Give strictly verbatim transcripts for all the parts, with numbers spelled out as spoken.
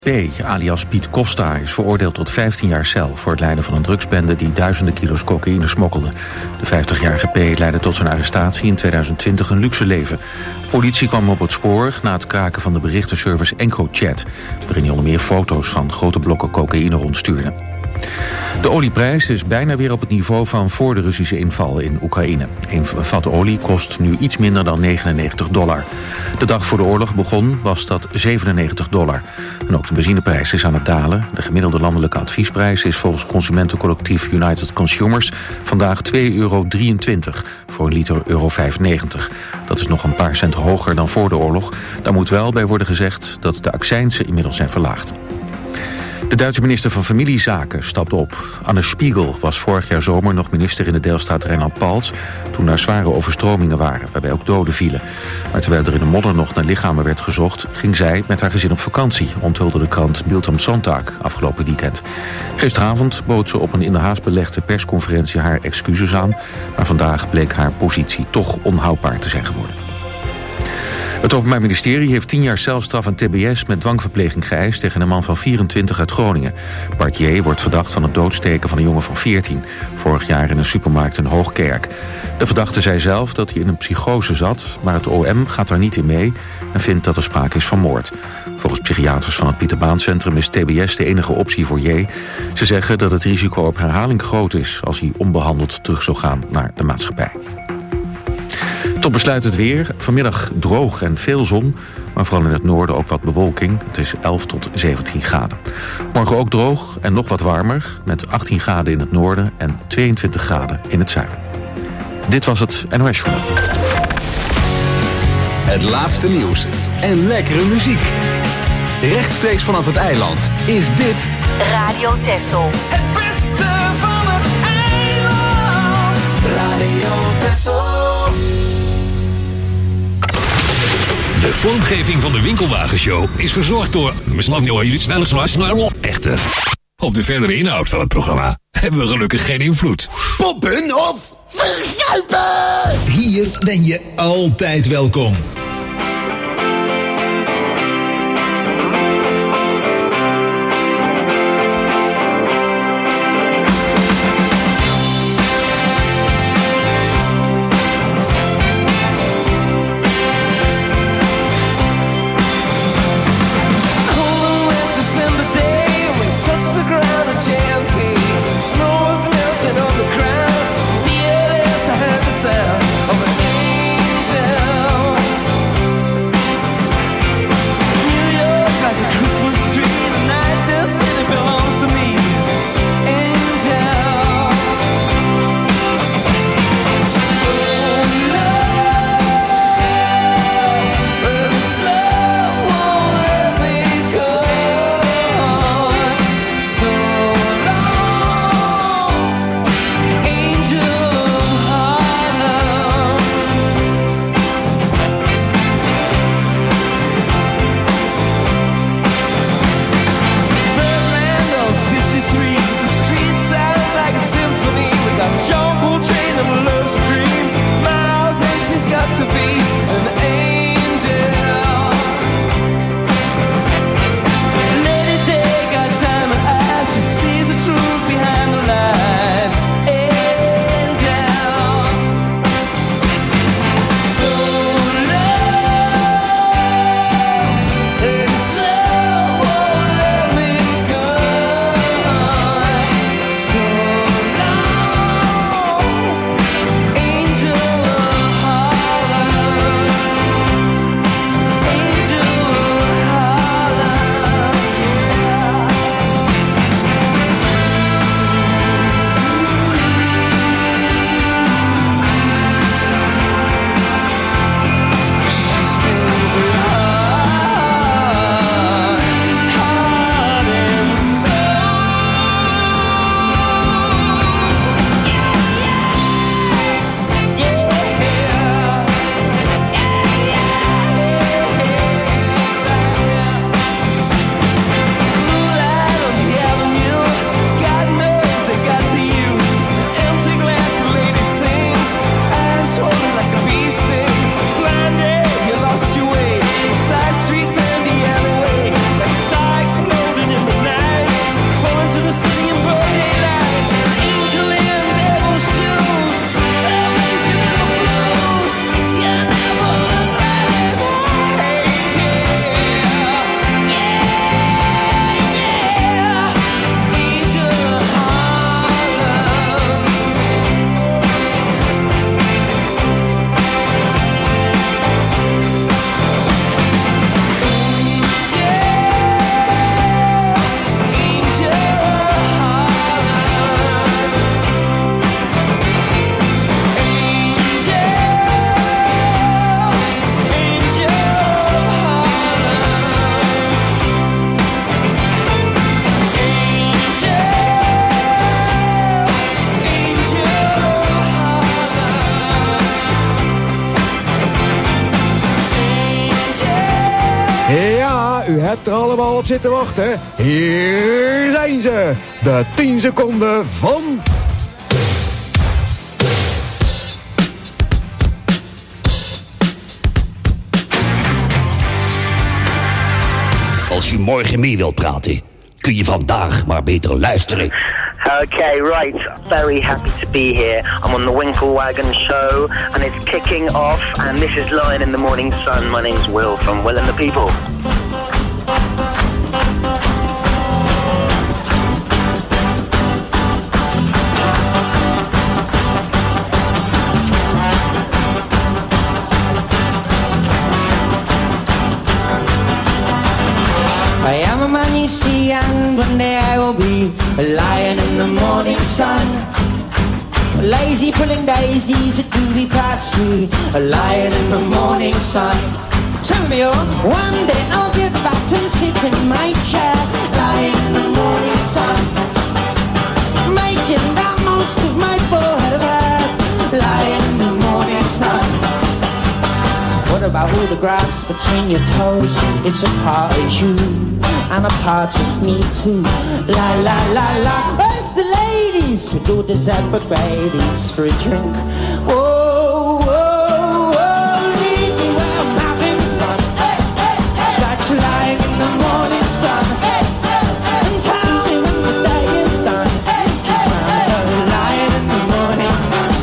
P, alias Piet Costa, is veroordeeld tot vijftien jaar cel voor het leiden van een drugsbende die duizenden kilo's cocaïne smokkelde. De vijftigjarige P leidde tot zijn arrestatie in tweeduizend twintig een luxe leven. De politie kwam op het spoor na het kraken van de berichtenservice EncroChat, waarin hij onder meer foto's van grote blokken cocaïne rondstuurde. De olieprijs is bijna weer op het niveau van voor de Russische inval in Oekraïne. Een vat olie kost nu iets minder dan negenennegentig dollar. De dag voor de oorlog begon was dat zevenennegentig dollar. En ook de benzineprijs is aan het dalen. De gemiddelde landelijke adviesprijs is volgens consumentencollectief United Consumers vandaag twee euro drieëntwintig voor een liter euro vijf negentig. Dat is nog een paar cent hoger dan voor de oorlog. Daar moet wel bij worden gezegd dat de accijnsen inmiddels zijn verlaagd. De Duitse minister van Familiezaken stapt op. Anne Spiegel was vorig jaar zomer nog minister in de deelstaat Rijnland-Palts toen er zware overstromingen waren, waarbij ook doden vielen. Maar terwijl er in de modder nog naar lichamen werd gezocht, ging zij met haar gezin op vakantie, onthulde de krant Bild am Sonntag afgelopen weekend. Gisteravond bood ze op een in de haast belegde persconferentie haar excuses aan, maar vandaag bleek haar positie toch onhoudbaar te zijn geworden. Het Openbaar Ministerie heeft tien jaar celstraf en tbs met dwangverpleging geëist tegen een man van vierentwintig uit Groningen. Bart J. wordt verdacht van het doodsteken van een jongen van veertien, vorig jaar in een supermarkt in Hoogkerk. De verdachte zei zelf dat hij in een psychose zat, maar het O M gaat daar niet in mee en vindt dat er sprake is van moord. Volgens psychiaters van het Pieter Baan Centrum is tbs de enige optie voor J. Ze zeggen dat het risico op herhaling groot is als hij onbehandeld terug zou gaan naar de maatschappij. Tot besluit het weer. Vanmiddag droog en veel zon, maar vooral in het noorden ook wat bewolking. Het is elf tot zeventien graden. Morgen ook droog en nog wat warmer, met achttien graden in het noorden en tweeëntwintig graden in het zuiden. Dit was het N O S-journaal. Het laatste nieuws en lekkere muziek. Rechtstreeks vanaf het eiland is dit Radio Texel. Het beste van het eiland. Radio Texel. De vormgeving van de Winkelwagenshow is verzorgd door Echte. Op de verdere inhoud van het programma hebben we gelukkig geen invloed. Poppen of verzuipen! Hier ben je altijd welkom. Sound of an angel hebt er allemaal op zitten wachten. Hier zijn ze. De tien seconden van... Als je morgen mee wilt praten, kun je vandaag maar beter luisteren. Okay, right. Very happy to be here. I'm on the Winklewagon show, and it's kicking off. And this is Lion in the Morning Sun. My name's Will from Will and the People. I am a man you see, and one day I will be a lion in the morning sun. Lazy pulling daisies, a groovy pursuit, a lion in the morning sun. Turn me on. One day I'll get back and sit in my chair, lion in the morning sun, making the most of my forehead of hair, lion in the morning sun. What about all the grass between your toes? It's a part of you and a part of me too. La la la la. Where's the ladies with all the zebra babies for a drink? Whoa, whoa, whoa. Leave me where I'm having fun. Hey, hey, hey. That's lying in the morning sun. Hey, hey, hey. And tell me when the day is done. Hey, hey, hey. I'm lying in the morning sun.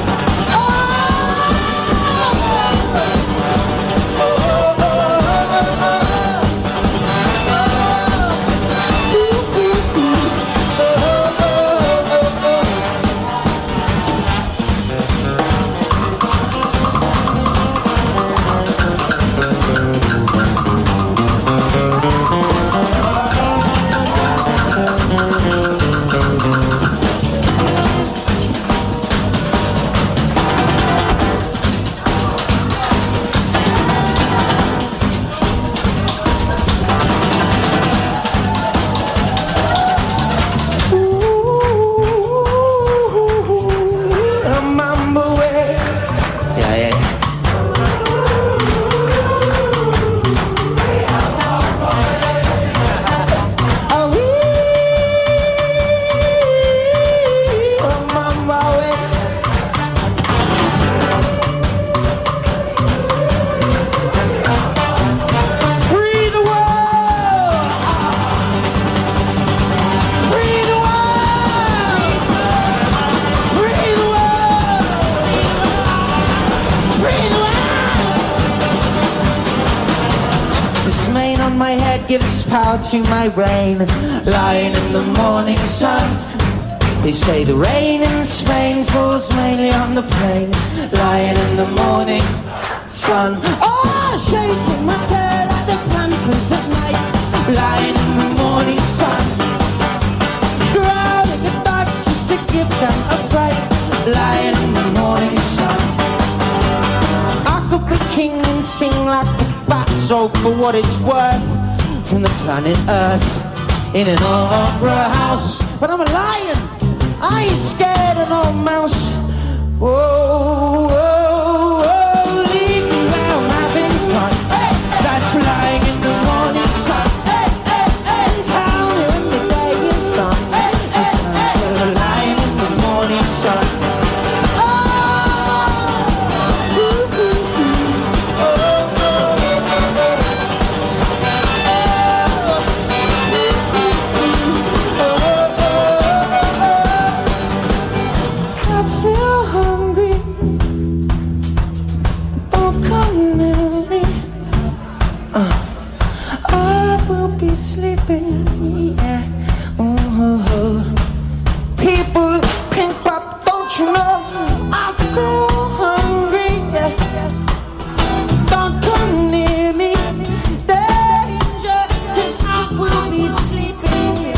Power to my brain, lying in the morning sun. They say the rain in Spain falls mainly on the plain, lying in the morning sun. Oh, shaking my tail like the pampers at night, lying in the morning sun. Growling at dogs just to give them a fright, lying in the morning sun. I could be king and sing like the fatso for what it's worth, from the planet Earth in an opera house. But I'm a lion, I ain't scared of no mouse. Whoa, whoa, whoa, leave me where I'm having fun. Hey, hey, that's lying in the morning sun. Hey, hey, hey, and tell me when the day is done. Hey, hey, hey, I'm lying in the morning sun. Sleeping, yeah. Ooh, people pink pop, don't you know? I feel hungry, yeah. Don't come near me, danger, 'cause I will be sleeping.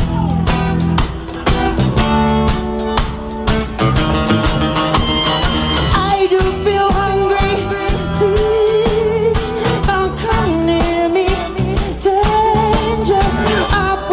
I do feel hungry, please don't come near me, danger. I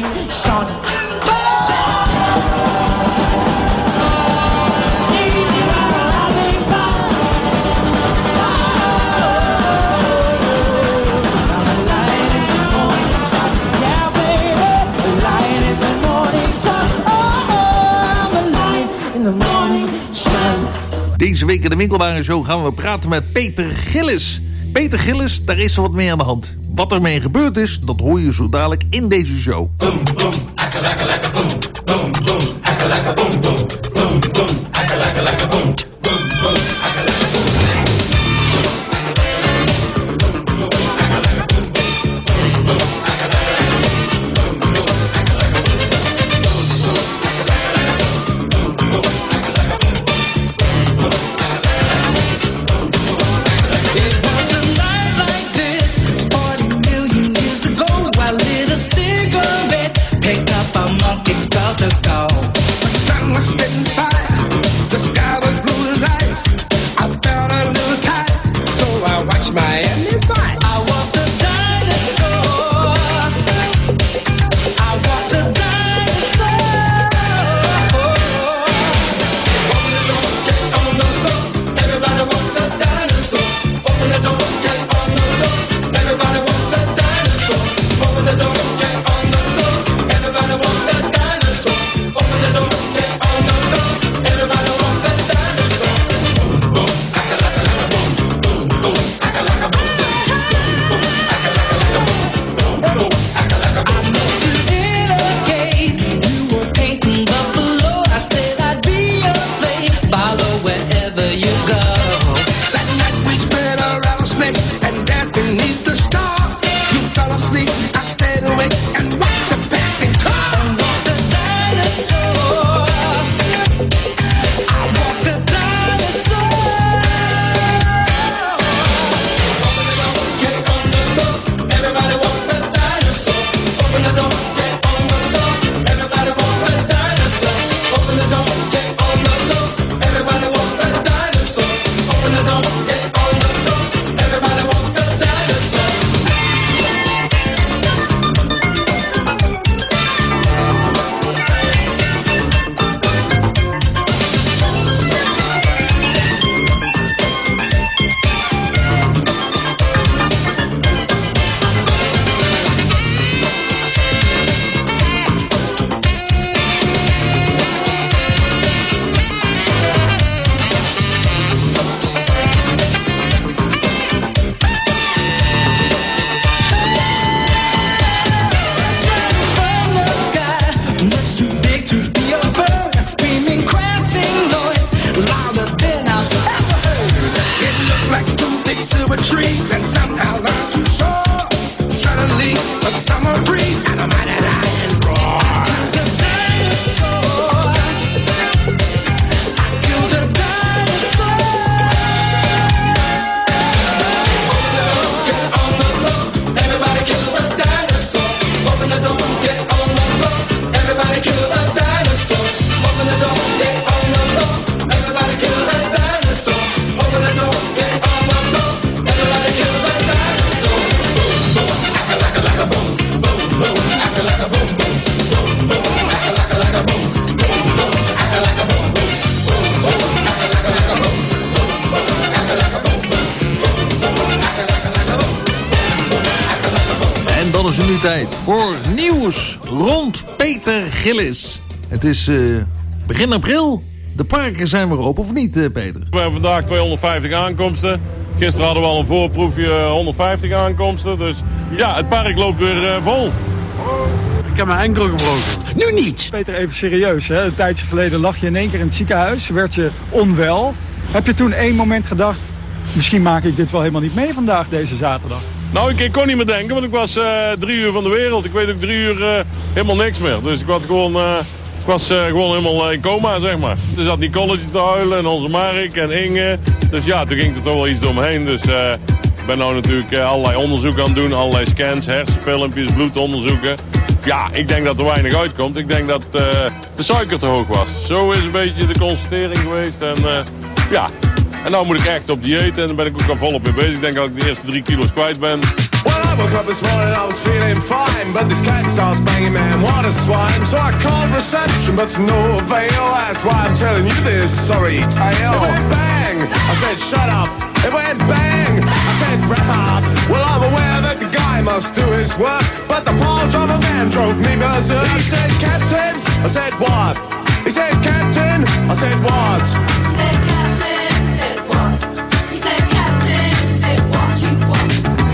morning sun. Deze week in de Winkelwagenshow gaan we praten met Peter Gillis. Peter Gillis, daar is er wat mee aan de hand. Wat ermee gebeurd is, dat hoor je zo dadelijk in deze show. Boom, boom, akka-laka-laka, boom, boom, boom, akka-laka, boom, boom, boom, boom, akka-laka-laka, boom, boom, boom, akka-laka, boom. Tijd voor nieuws rond Peter Gillis. Het is uh, begin april. De parken zijn weer open, of niet, uh, Peter? We hebben vandaag tweehonderdvijftig aankomsten. Gisteren hadden we al een voorproefje honderdvijftig aankomsten. Dus ja, het park loopt weer uh, vol. Ik heb mijn enkel gebroken. Nu niet! Peter, even serieus. Hè? Een tijdje geleden lag je in één keer in het ziekenhuis. Werd je onwel. Heb je toen één moment gedacht... misschien maak ik dit wel helemaal niet mee vandaag, deze zaterdag? Nou, ik, ik kon niet meer denken, want ik was uh, drie uur van de wereld. Ik weet ook drie uur uh, helemaal niks meer. Dus ik was gewoon, uh, ik was, uh, gewoon helemaal in coma, zeg maar. Toen zat Nicoletje te huilen en onze Mark en Inge. Dus ja, toen ging er toch wel iets door me heen. Dus uh, ik ben nou natuurlijk uh, allerlei onderzoek aan het doen. Allerlei scans, hersenfilmpjes, bloedonderzoeken. Ja, ik denk dat er weinig uitkomt. Ik denk dat uh, de suiker te hoog was. Zo is een beetje de constatering geweest. En uh, ja... En nou moet ik echt op dieet en daar ben ik ook al volop mee bezig. Ik denk dat ik de eerste drie kilo's kwijt ben. Well, I woke up this morning, I was feeling fine, but this cat starts banging, man, what a swine. So I called reception, but to no avail. That's why I'm telling you this sorry tale. It went bang, I said shut up. It went bang, I said wrap up. Well, I'm aware that the guy must do his work, but the pile driver man drove me berserk. He said, Captain, I said what? He said, Captain, I said what? He said, Captain, I said what? He said, Captain, I said what you want?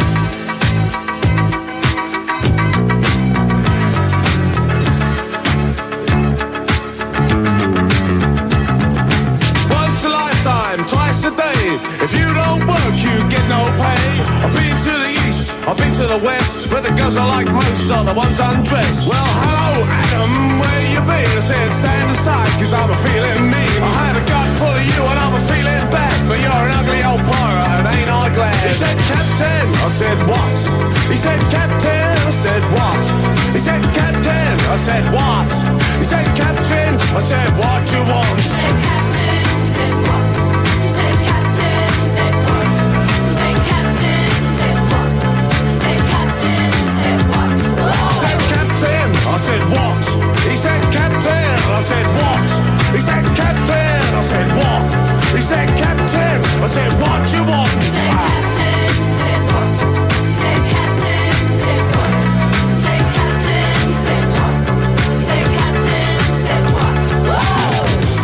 Once a lifetime, twice a day. If you don't work, you get no pay. I've been to the east, I've been to the west, but the girls I like most are the ones undressed. Well, hello, Adam, where you been? I said, stand aside, cause I'm a feeling mean. I had a gut full of you and I'm a feeling bad, but you're an ugly old pirate and ain't I glad? He said, Captain, I said, what? He said, Captain, I said, what? He said, Captain, I said, what? He said, Captain, I said, what you want? He said, Captain, I said, what? He said, Captain, I said, what? He said, Captain, I said, what? He said, Captain, I said, what? He said, Captain, I said, what? He said, Captain, I said, what? He said, Captain, I said, what? He said, Captain, I said, what you want? He said, Captain, I said, what? He said, Captain, I said, what? He said, Captain, I said, what? He said, Captain, I said, what? Whoa!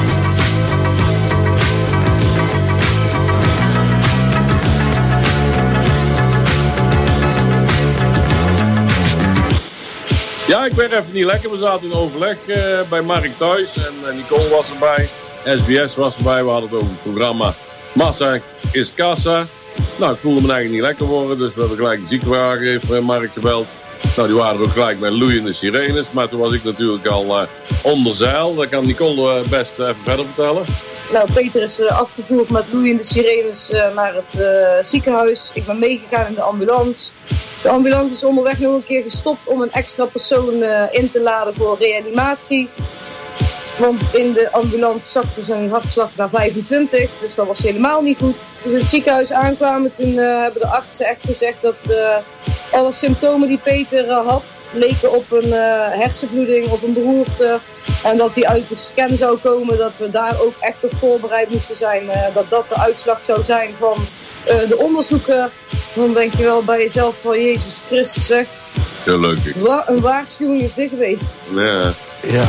Ja, ik werd even niet lekker. We zaten in overleg uh, bij Mark thuis en uh, Nicole was erbij. S B S was erbij. We hadden het over het programma Massa is Kassa. Nou, ik voelde me eigenlijk niet lekker worden, dus we hebben gelijk een ziekenwagen, heeft uh, Mark gebeld. Nou, die waren er ook gelijk met loeiende sirenes, maar toen was ik natuurlijk al uh, onder zeil. Dat kan Nicole uh, best uh, even verder vertellen. Nou, Peter is uh, afgevoerd met loeiende sirenes uh, naar het uh, ziekenhuis. Ik ben meegegaan in de ambulance. De ambulance is onderweg nog een keer gestopt om een extra persoon uh, in te laden voor reanimatie. Want in de ambulance zakte zijn hartslag naar vijfentwintig, dus dat was helemaal niet goed. Toen we in het ziekenhuis aankwamen, toen uh, hebben de artsen echt gezegd dat uh, alle symptomen die Peter uh, had, leken op een uh, hersenbloeding, op een beroerte. En dat die uit de scan zou komen, dat we daar ook echt op voorbereid moesten zijn. Uh, dat dat de uitslag zou zijn van uh, de onderzoeken. Dan denk je wel bij jezelf van Jezus Christus, zeg. Gelukkig. Wa- een waarschuwing is dit geweest. Ja. Ja.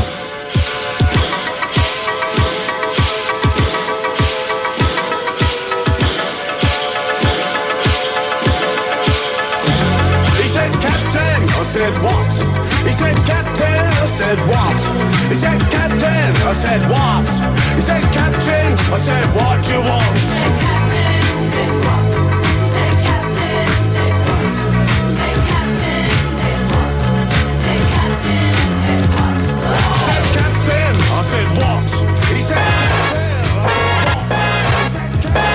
I said what? He said, Captain, I said what? He said, Captain, I said what? He said, Captain, I said what you want? He said, Captain, I said what? He said, Captain, I said what? He said, Captain, I said what? He said, Captain, I said what? He said, Captain, I said what? He said, Captain, I said what? He said,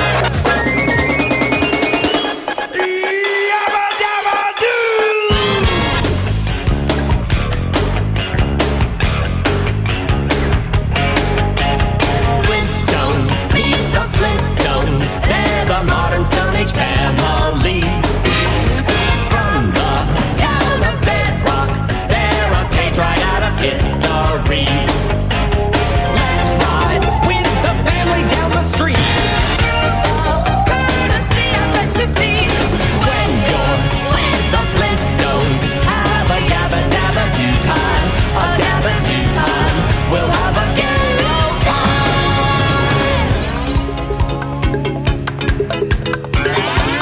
Stone Age family. From the town of Bedrock, they're a page right out of history. Let's ride with the family down the street. Through the courtesy of Mississippi. When you're with the Flintstones, have a yabba dabba do time. A dabba do time. We'll have a gay old time.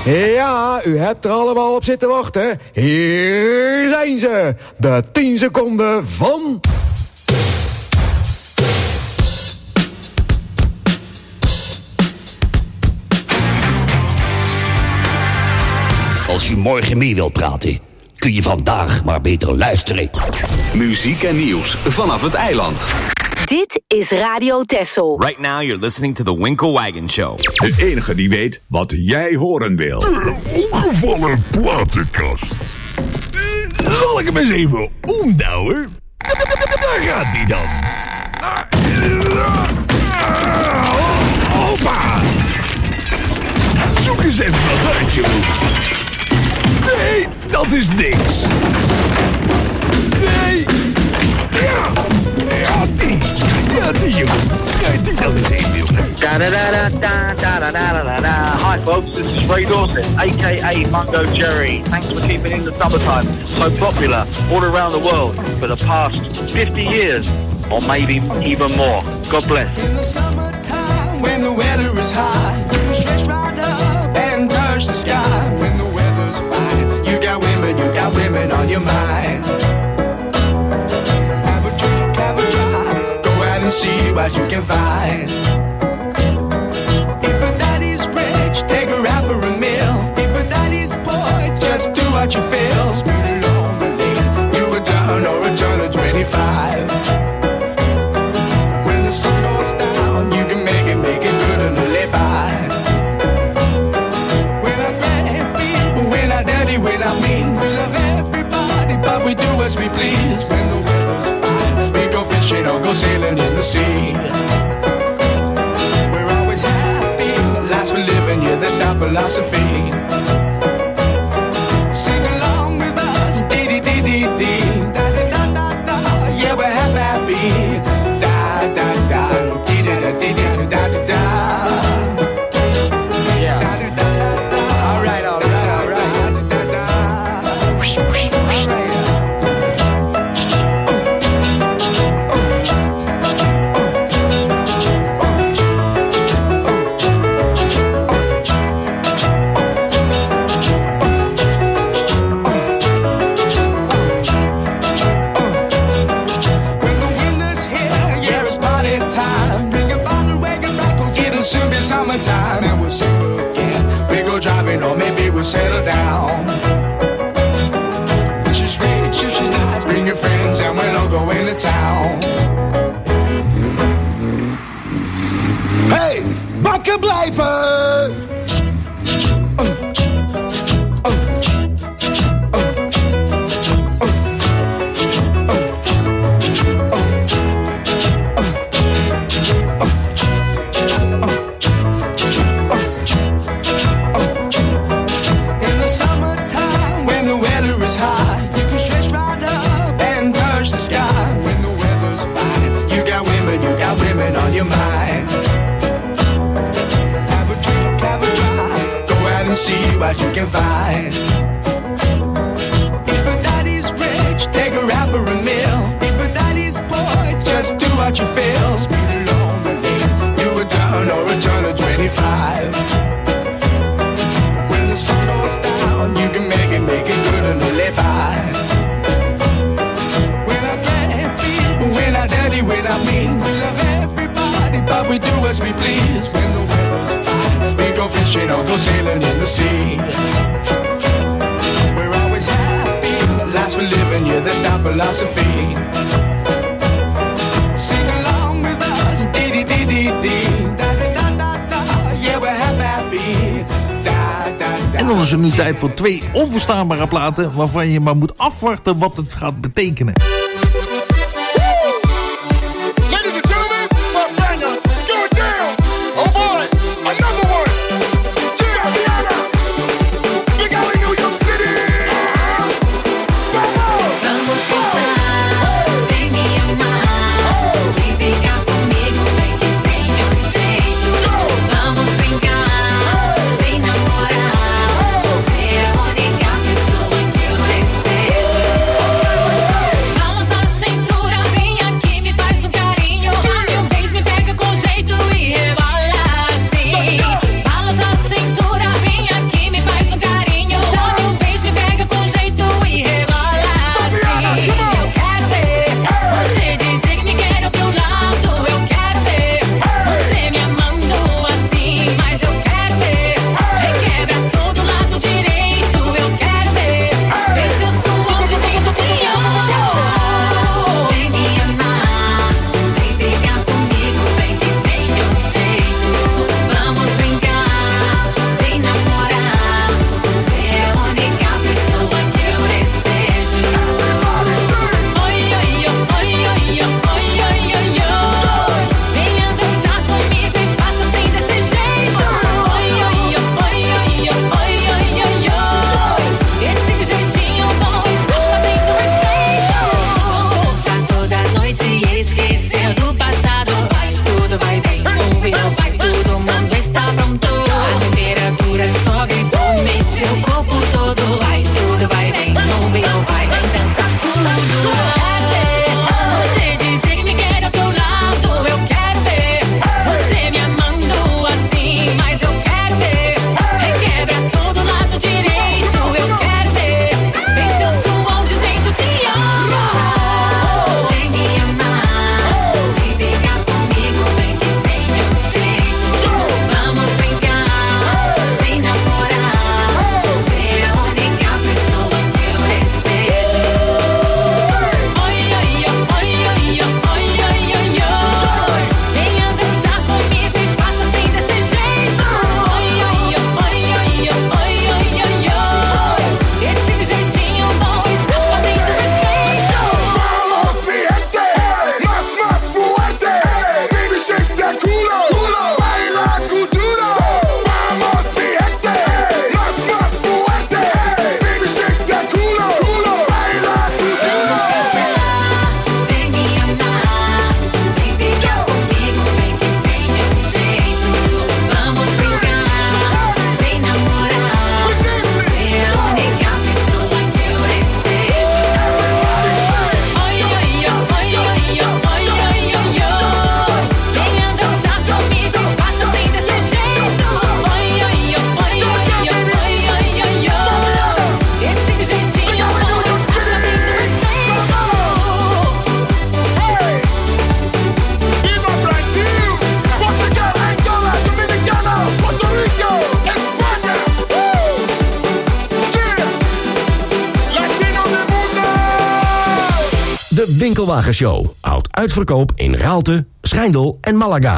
Ja, u hebt er allemaal op zitten wachten. Hier zijn ze. De tien seconden van... Als je morgen mee wilt praten, kun je vandaag maar beter luisteren. Muziek en nieuws vanaf het eiland. Dit is Radio Texel. Right now you're listening to the Winkle Wagon Show. De enige die weet wat jij horen wil. De omgevallen platenkast. Zal ik hem eens even omdouwen? Daar gaat hij dan. Hoppa! Zoek eens even wat uit, jongen. Nee, dat is niks. Nee. Ja. Ja, die. Ja, die, jongen. Kijk die dan eens even, jongen. Da-da-da-da-da-da-da-da-da. Hi folks, this is Ray Dawson, aka Mungo Jerry. Thanks for keeping In the Summertime so popular all around the world for the past fifty years, or maybe even more. God bless. In the summertime, when the weather is high, you can stretch right up and touch the sky. When the weather's fine, you got women, you got women on your mind. Have a drink, have a drive, go out and see what you can find. If a daddy's rich, take her out for a meal. If a daddy's poor, just do what you feel. Speed along the lane, do a turn or a turn of twenty-five. When the sun goes down, you can make it, make it good and live by. We're not happy, but we're not dirty, we're not mean. We love everybody, but we do as we please. When the weather's fine, we go fishing or go sailing in the sea. We're always happy, last for living, yeah, that's our philosophy. Sing along with us, dee-dee-dee-dee-dee. Da-da-da-da-da, yeah, we're happy. Summertime and we'll sing again. We go driving or maybe we'll settle down. She's rich, she's nice. Bring your friends and we'll all go into town. Hey, wakker blijven! See what you can find. If a daddy's rich, take her out for a meal. If a daddy's poor, just do what you feel. Speed along the lane, do a turn or a turn of twenty-five. When the sun goes down, you can make it, make it good and live by. We're not happy, but we're not dirty, we're not mean. We love everybody, but we do as we please. When the weather's fine, we go fishing or go sailing in the sea. We're always happy, last for living, yeah, that's our philosophy. Sing along with us, dee-dee-dee-dee-dee. Da-da-da-da-da, yeah, we're happy. Da-da-da. En dan is het nu tijd voor twee onverstaanbare platen waarvan je maar moet afwachten wat het gaat betekenen. Vamos De Winkelwagenshow. Oud uitverkoop in Raalte, Schijndel en Malaga.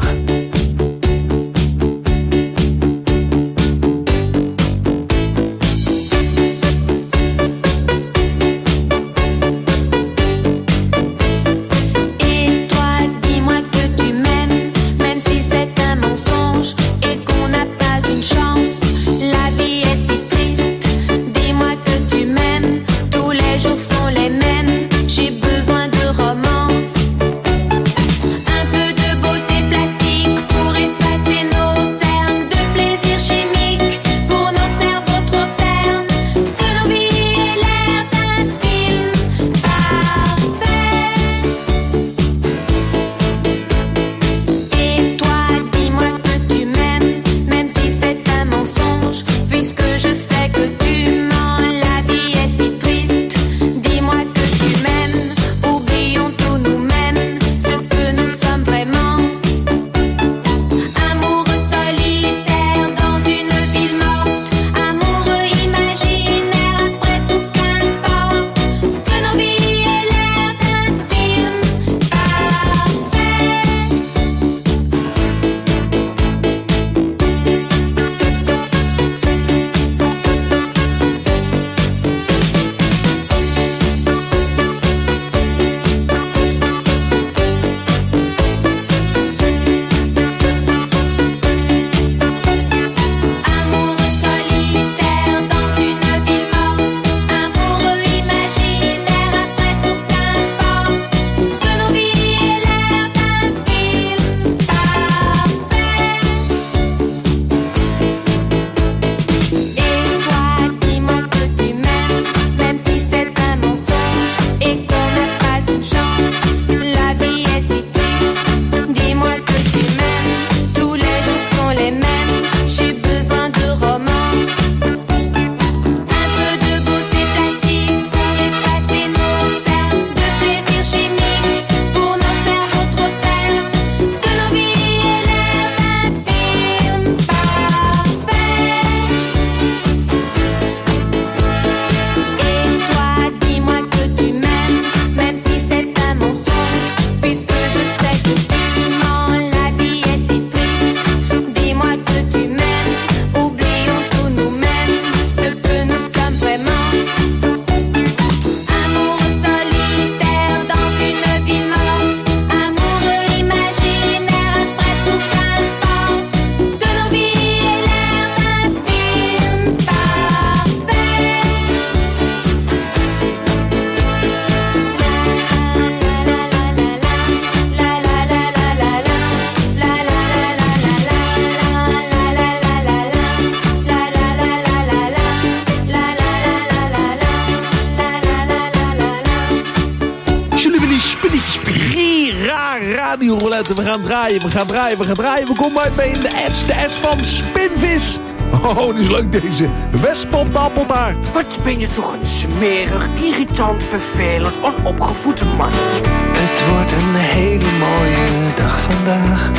Radio Roulette. We gaan draaien, we gaan draaien, we gaan draaien. We komen uit bij in de S, de S van Spinvis. Oh, die is leuk deze. Westpop de appeltaart. Wat ben je toch een smerig, irritant, vervelend, onopgevoede man. Het wordt een hele mooie dag vandaag.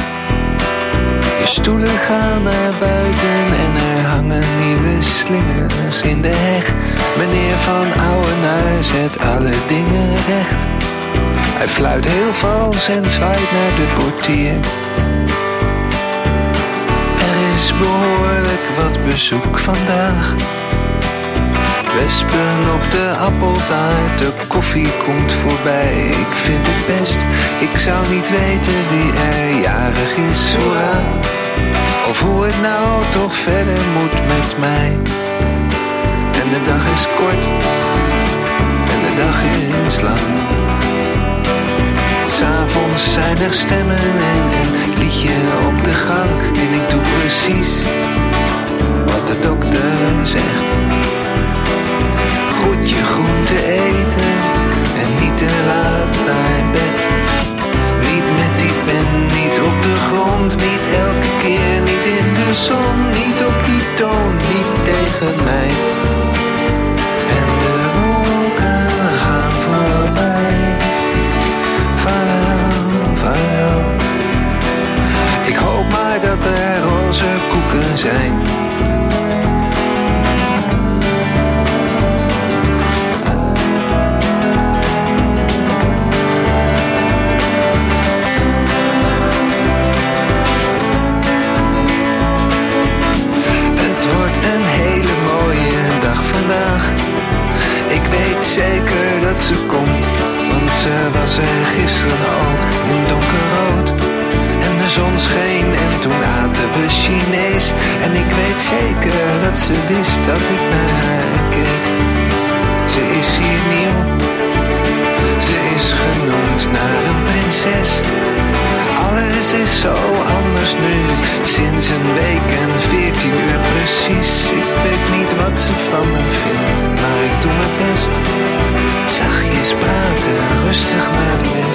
De stoelen gaan naar buiten en er hangen nieuwe slingers in de heg. Meneer Van Ouwenaar zet alle dingen recht. Hij fluit heel vals en zwaait naar de portier. Er is behoorlijk wat bezoek vandaag. Wespen op de appeltaart, de koffie komt voorbij. Ik vind het best, ik zou niet weten wie er jarig is, hoera. Of hoe het nou toch verder moet met mij. En de dag is kort, en de dag is lang. 'S'avonds zijn er stemmen en een liedje op de gang. En ik doe precies wat de dokter zegt. Goed je groente eten en niet te laat naar bed. Niet met die pen, niet op de grond, niet elke keer, niet in de zon. Niet op die toon, niet tegen mij. En de wolken gaan voorbij. Vaarwel, vaarwel. Ik hoop maar dat er roze koeken zijn. dat ze komt, want ze was er gisteren ook in donkerrood. En de zon scheen en toen aten we Chinees. En ik weet zeker dat ze wist dat ik naar haar keek. Ze is hier nieuw, ze is genoemd naar een prinses. Alles is zo anders nu, sinds een week en veertien uur precies. Ik weet niet wat ze van me vindt, maar ik doe mijn best. Zachtjes praten, rustig naar de les.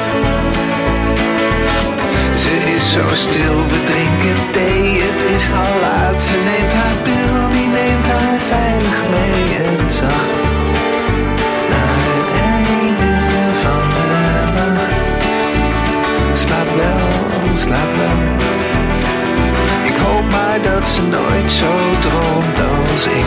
Ze is zo stil, we drinken thee, het is al laat. Ze neemt haar pil, die neemt haar veilig mee en zacht. Naar het einde van de nacht. Slaap wel, slaap wel. Ik hoop maar dat ze nooit zo droomt als ik.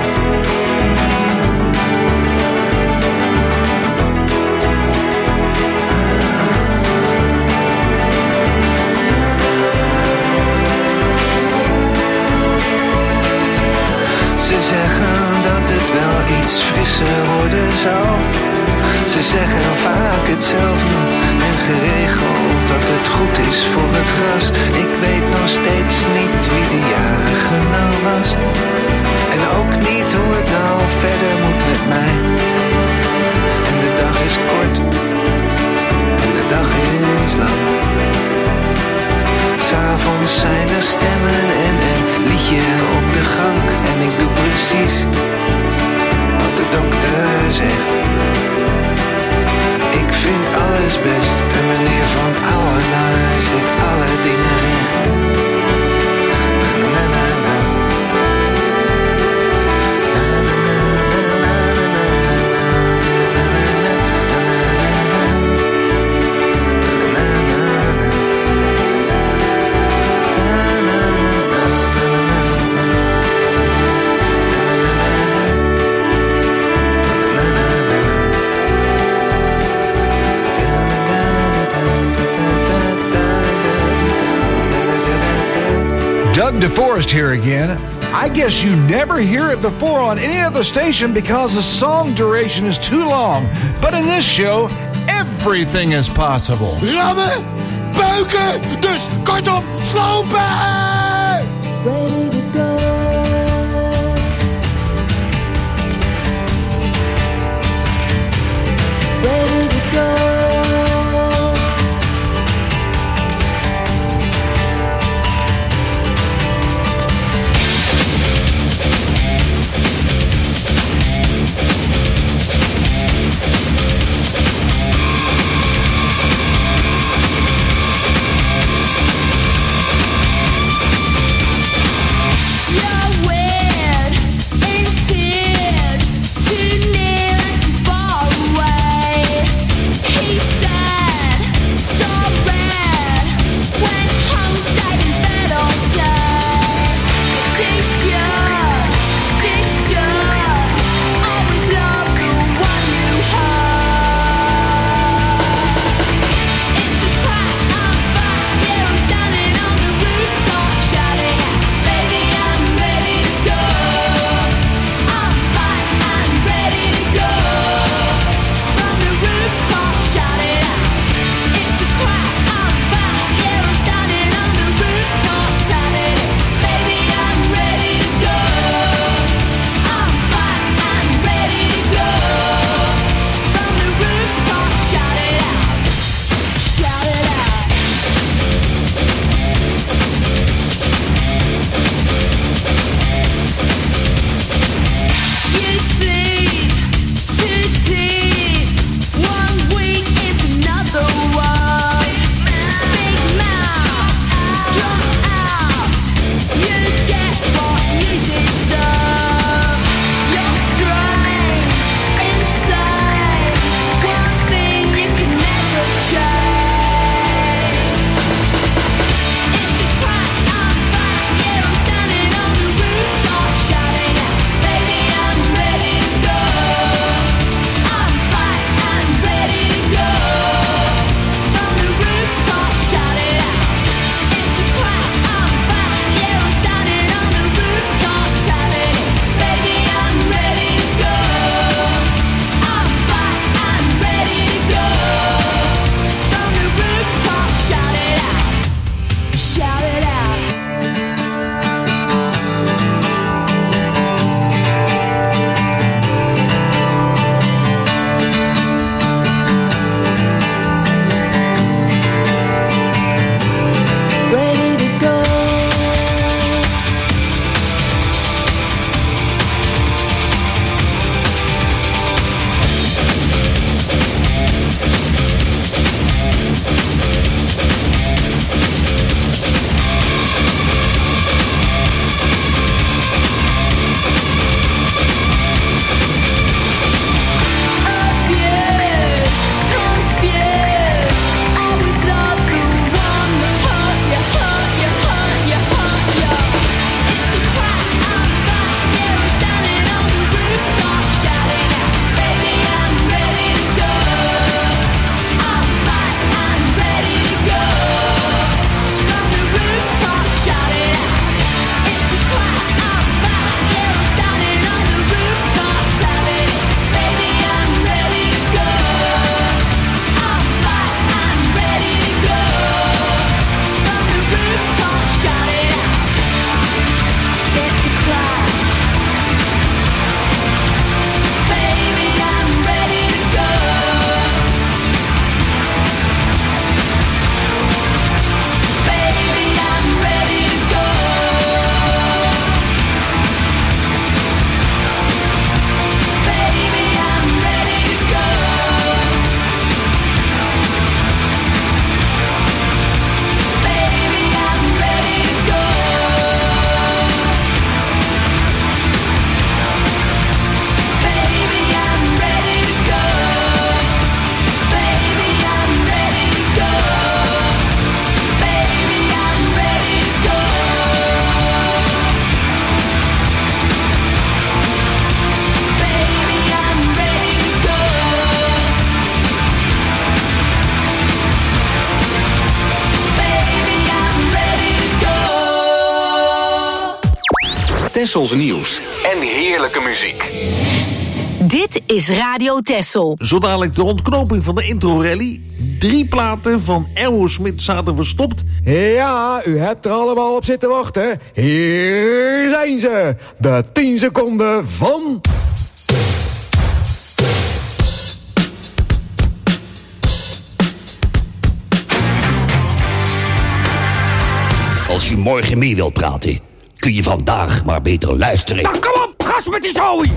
Ze zeggen dat het wel iets frisser worden zal. Ze zeggen vaak hetzelfde en geregeld dat het goed is voor het gras. Ik weet nog steeds niet wie de jarige nou was. En ook niet hoe het nou verder moet met mij. En de dag is kort en de dag is lang. 'S'avonds zijn er stemmen en een liedje op de gang. En ik doe precies wat de dokter zegt. Ik vind alles best en meneer Van Ouwenaar zet alle dingen recht. Na, na, na, na. Doug DeForest here again. I guess you never hear it before on any other station because the song duration is too long. But in this show, everything is possible. Rammen, beuken, dus kortom, slopen! Ready to go. Ready to go. Tessels nieuws en heerlijke muziek. Dit is Radio Tessel. Zo dadelijk de ontknoping van de intro-rally. Drie platen van Aerosmith zaten verstopt. Ja, u hebt er allemaal op zitten wachten. Hier zijn ze. De tien seconden van... Als je morgen mee wilt praten, kun je vandaag maar beter luisteren. Nou, kom op, gas met die zooi!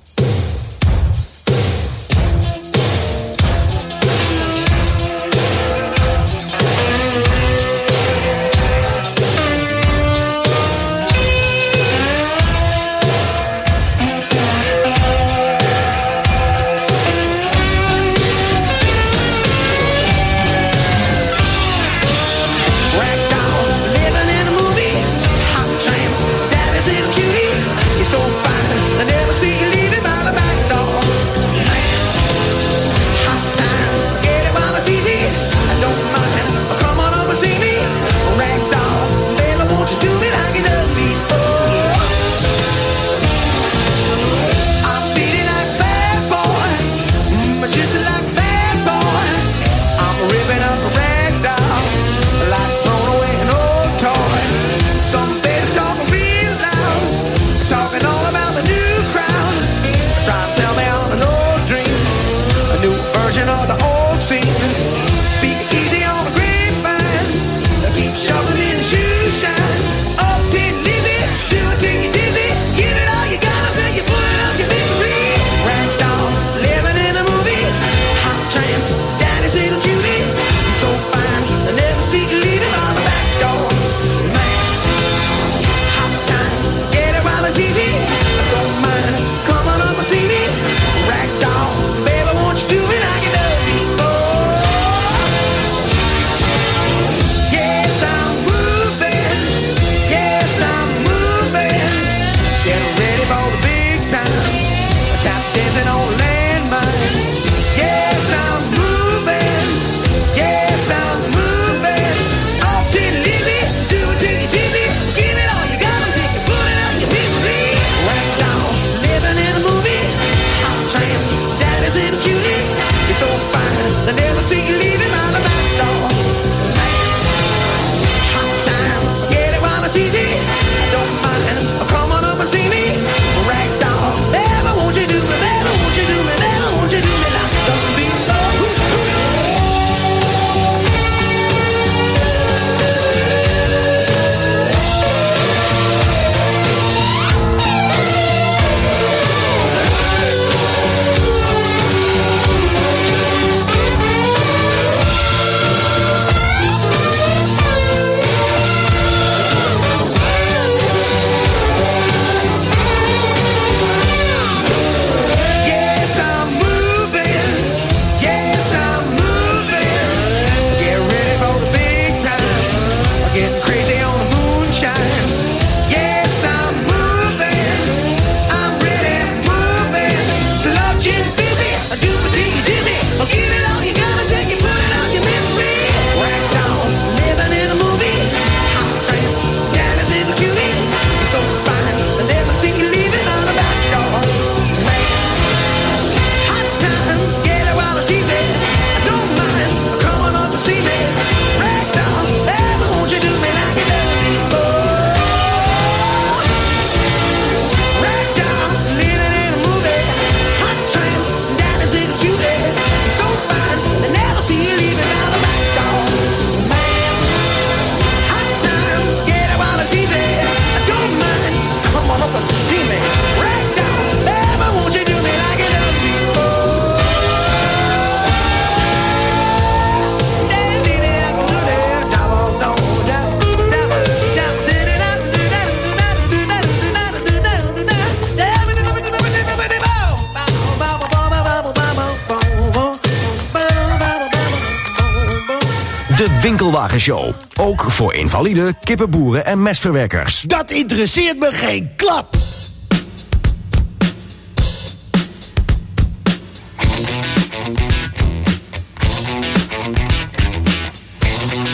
De Winkelwagenshow. Ook voor invaliden, kippenboeren en mestverwerkers. Dat interesseert me geen klap.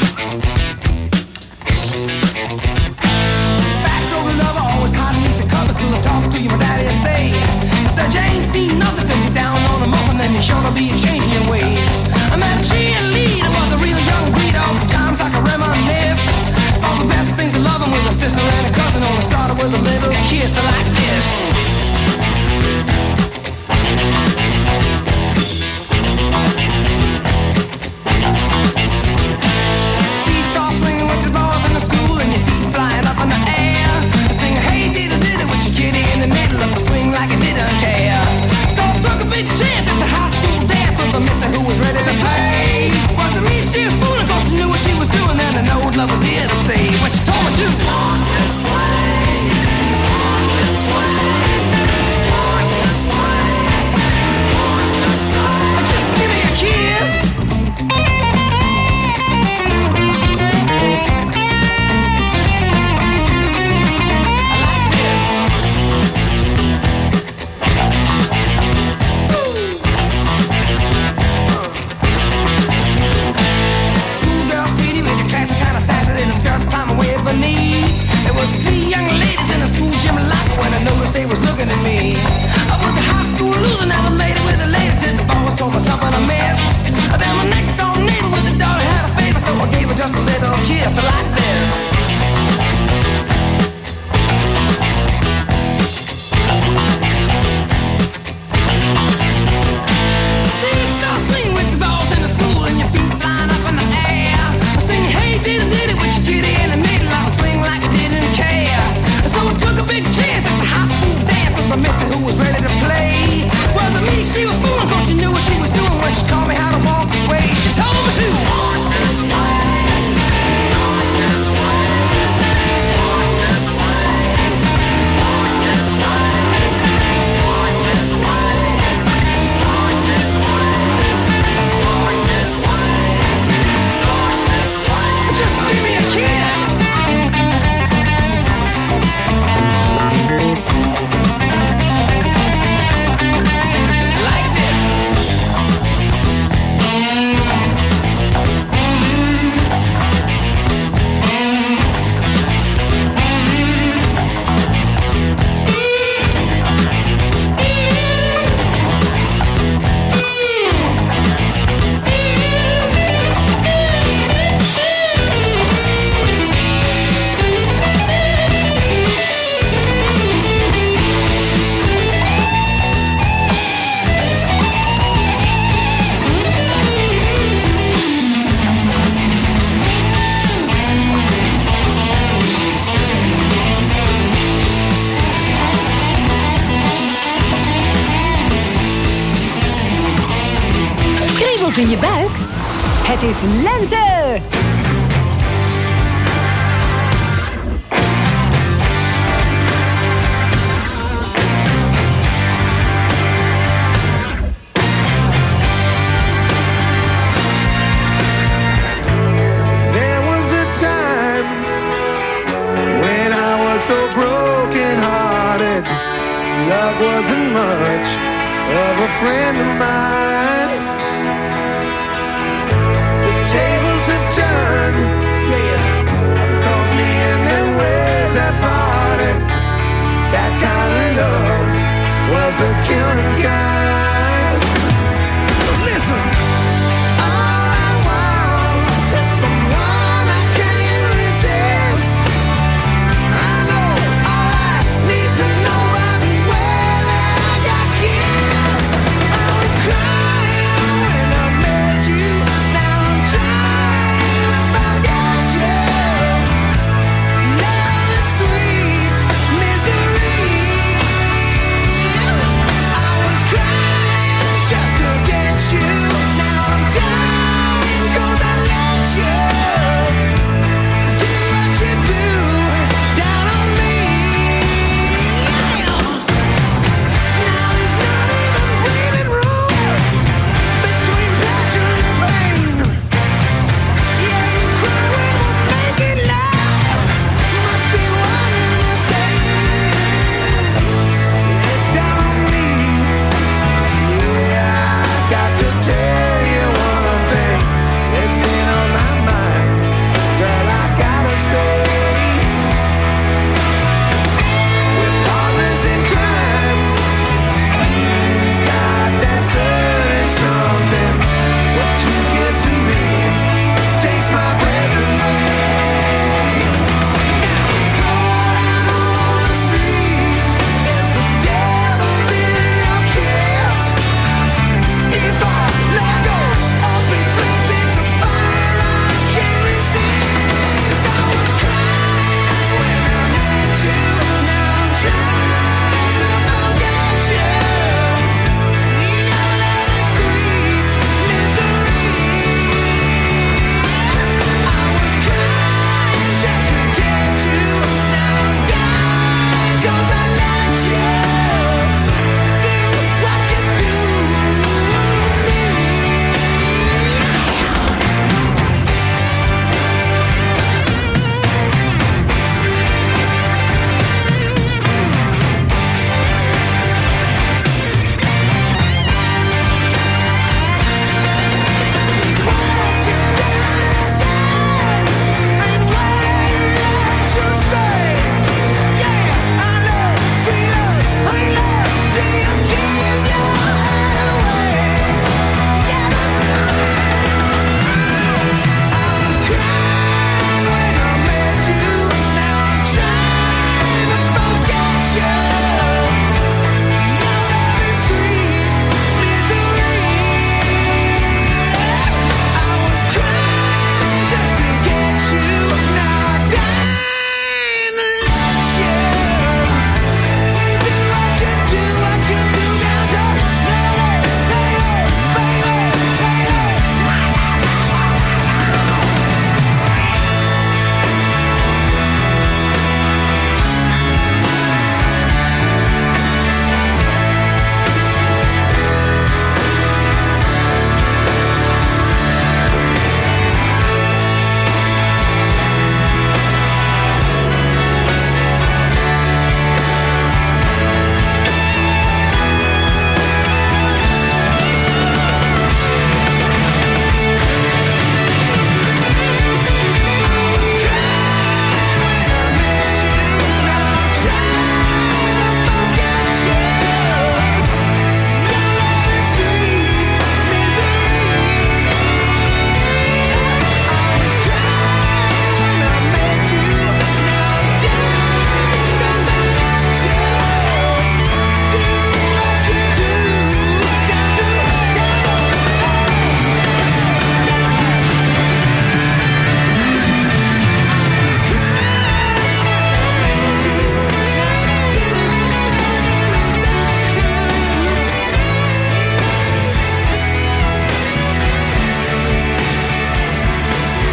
Fast over lover, always hot beneath the covers. you're sure to be changing your ways. I met a cheerleader, was a real young breed. All times I can reminisce. All the best things of loving with a sister and a cousin. Only started with a little kiss like this. Seesaw swinging with the balls in the school and your feet flying up in the air. Sing hey diddle diddle with your kitty in the middle of the swing like it didn't care. So I took a big chance at the high school dance with the mister who was ready to play. Wasn't me, she was fooling, cause she knew what she was doing. Then I know love was here to stay. When she told me to walk this way, walk this way, walk this way, walk this way. Just give me a kiss. There was three young ladies in the school gym locker when I noticed they was looking at me. I was a high school loser, never made it with a lady till the boss told me something I missed. Then my next door neighbor with a daughter had a favor, so I gave her just a little kiss like this. See, start swinging with the balls in the school and your feet flying up in the air. I sing hey diddle diddle with your kitty in the middle. I swing like I didn't care. So I took a big chance at the high school dance with the missy who was ready to play. Wasn't me, she was fooling, cause she knew what she was doing when she taught me how to walk this way. She told me to walk this way, walk this way, walk this way, walk this way, walk this way, walk this way, walk this way, walk this way. Just give me a kiss. In je buik? Het is lente! There was a time when I was so broken hearted. Love wasn't much of a friend of mine. Tables have turned, yeah. One calls me and then where's that party? That kind of love was the killing kind. So listen, all I want is someone I can't resist. I know all I need to know right well that I got kissed. I was crying when I met you. Sweet misery. I was crying.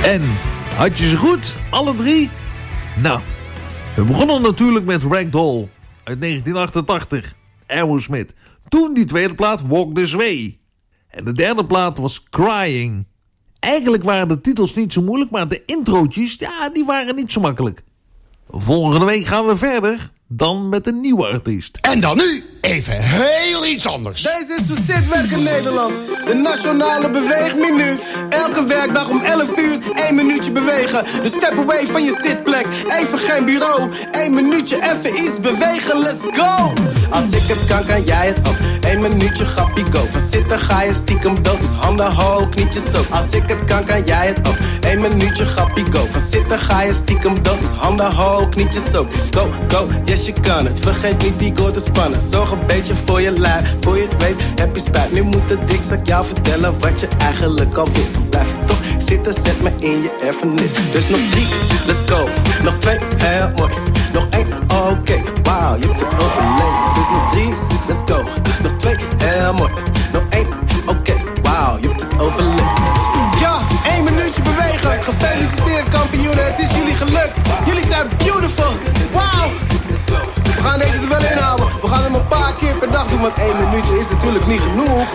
En had je ze goed? Alle drie? Nou, we begonnen natuurlijk met Ragdoll uit negentien achtentachtig. Aerosmith. Toen die tweede plaat Walk This Way. En de derde plaat was Crying. Eigenlijk waren de titels niet zo moeilijk, maar de introotjes, ja, die waren niet zo makkelijk. Volgende week gaan we verder, dan met een nieuwe artiest. En dan nu even heel iets anders. Deze is voor Zitwerken Nederland, de nationale beweegminuut. Elke werkdag om elf uur, één minuutje bewegen. Dus step away van je zitplek, even geen bureau. één minuutje, even iets bewegen, let's go! Als ik het kan, kan jij het ook. één minuutje, grappie, go. Van zitten ga je stiekem dood, dus handen hoog, knietjes zo. Als ik het kan, kan jij het ook. één minuutje, grappie, go. Van zitten ga je stiekem dood, dus handen hoog, knietjes zo. Go, go, yes je kan het. Vergeet niet die koord te spannen. Zorg een beetje voor je lijf. Voor je het weet, heb je spijt. Nu moet de dikzak jou vertellen wat je eigenlijk al wist. Dan blijf je toch zitten, zet me in je erfenis. Dus nog drie, let's go. Nog twee, heel mooi. Nog één, oké, okay. Wauw, je hebt het overleefd. Dus nog drie, let's go. Nog twee, heel mooi. Nog één, oké, okay. Wauw, je hebt het overleefd. Ja, één minuutje bewegen. Gefeliciteerd kampioenen, het is jullie gelukt. Jullie zijn beautiful, wauw. We gaan deze er wel inhouden. We gaan hem een paar keer per dag doen, want één minuutje is natuurlijk niet genoeg.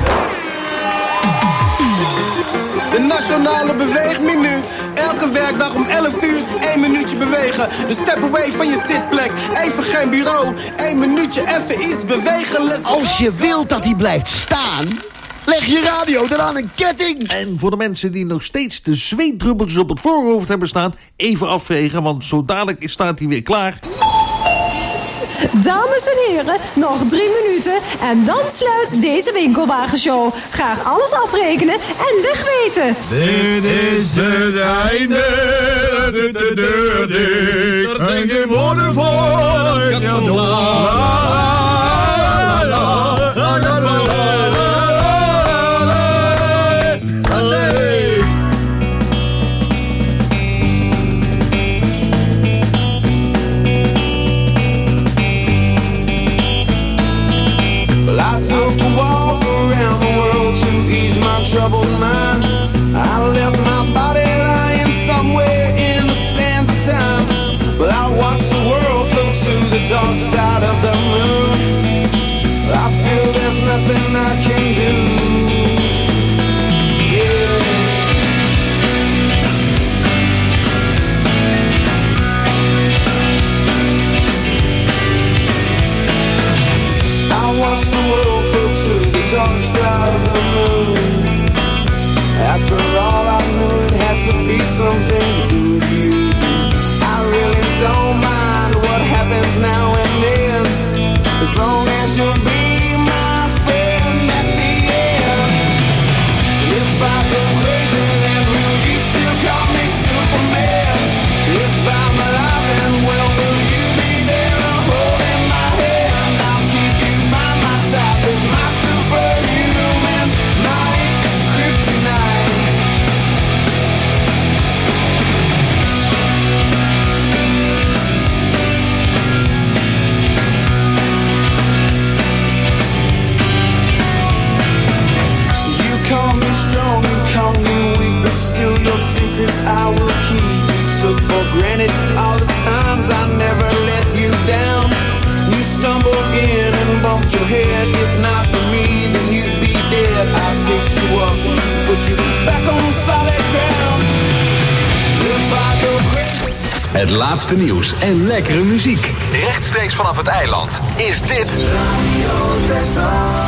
De nationale beweegminuut. Elke werkdag om elf uur, één minuutje bewegen. Dus step away van je zitplek, even geen bureau. één minuutje, even iets bewegen, let's go. Als je wilt dat hij blijft staan, leg je radio dan aan een ketting. En voor de mensen die nog steeds de zweetdruppeltjes op het voorhoofd hebben staan, even afvegen, want zo dadelijk staat hij weer klaar. Dames en heren, nog drie minuten en dan sluit deze winkelwagenshow. Graag alles afrekenen en wegwezen. Dit is het einde, de deur dicht. Er zijn geen woorden voor. Ja, troubled mind. I left my body lying somewhere in the sands of time. But I watched the world float to the dark side of the moon. I feel there's nothing I can do. Watch the world float to the dark side of the moon. After all, I knew it had to be something to do with you. I really don't mind what happens now and then, as long as you'll be my friend at the end. And if I go crazy, then will you still call me Superman? If I'm alive and well, will you be there holding my hand? I'll keep you by my side with my superhuman might, kryptonite. You call me strong, you call me weak, but still your secrets I will keep. You took for granted all the times I never let you down. You stumbled in and bumped your head. If not for me, then you'd be dead. I picked you up, put you back on solid ground. If I go crazy. Het laatste nieuws en lekkere muziek. Rechtstreeks vanaf het eiland is dit Radio Texel.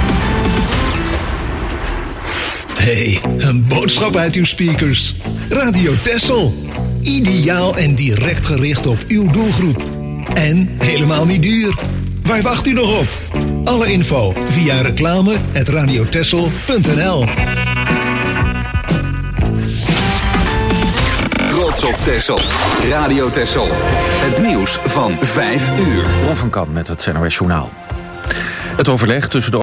Hey, een boodschap uit uw speakers. Radio Texel. Ideaal en direct gericht op uw doelgroep. En helemaal niet duur. Waar wacht u nog op? Alle info via reclame at radiotexel punt n l. Trots op Texel. Radio Texel. Het nieuws van vijf uur. Ron van Kan met het N O S Journaal. Het overleg tussen de